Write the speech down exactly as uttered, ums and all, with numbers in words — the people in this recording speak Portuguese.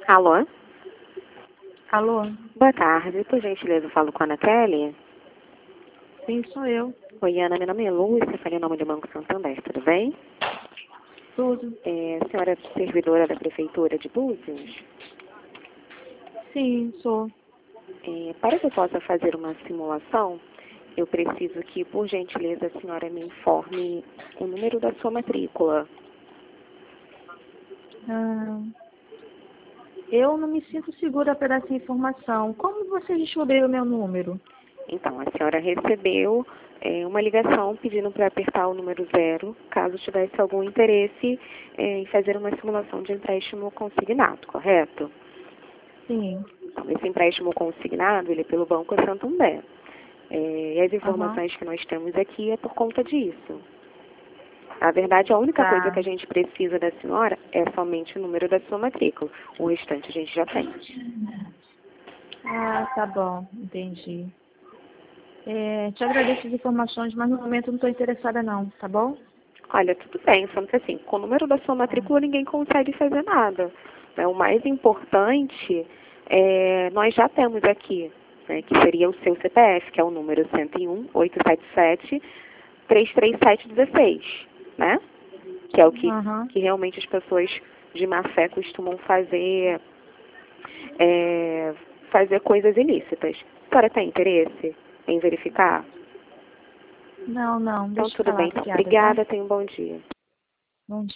Alô? Alô? Boa tarde. Por gentileza, eu falo com a Ana Kelly. Sim, sou eu. Oi, Ana. Meu nome é Lúcia, falei em nome do Banco Santander, tudo bem? Tudo? É, a senhora é servidora da Prefeitura de Búzios? Sim, sou. É, para que eu possa fazer uma simulação, eu preciso que, por gentileza, a senhora me informe o número da sua matrícula. Ah, eu não me sinto segura para dar essa informação. Como você descobriu o meu número? Então, a senhora recebeu é, uma ligação pedindo para apertar o número zero, caso tivesse algum interesse é, em fazer uma simulação de empréstimo consignado, correto? Sim. Então, esse empréstimo consignado, ele é pelo Banco Santander. É, e as Aham. informações que nós temos aqui é por conta disso. Na verdade, a única coisa Tá. que a gente precisa da senhora é somente o número da sua matrícula. O restante a gente já tem. Ah, tá bom. Entendi. É, te agradeço as informações, mas no momento não estou interessada não, tá bom? Olha, tudo bem, só que assim, com o número da sua matrícula ninguém consegue fazer nada. Né? O mais importante, é, nós já temos aqui, né, que seria o seu C P F, que é o número cento e um, oitocentos e setenta e sete, trezentos e trinta e sete dezesseis, né? Que é o que, Aham. que realmente as pessoas de má fé costumam fazer, é, fazer coisas ilícitas. A senhora tem interesse em verificar? Não, não. Então, Deixa eu tudo falar. bem. Então, Obrigada, tá? obrigada, tenha um bom dia. Bom dia.